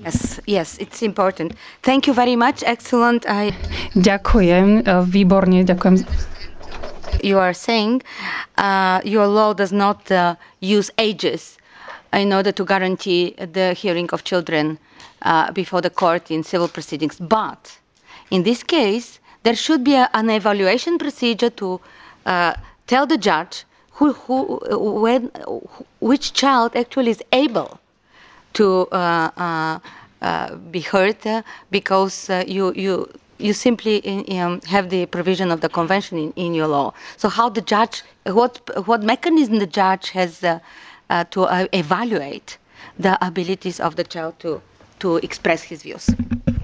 Yes, yes, it's important. Thank you very much. Excellent. Ďakujem, výborne, ďakujem. You are saying your law does not use ages in order to guarantee the hearing of children before the court in civil proceedings. But in this case, there should be an evaluation procedure to tell the judge which child actually is able to be heard because you simply have the provision of the convention in your law. So how the judge, what mechanism the judge has to evaluate the abilities of the child to express his views?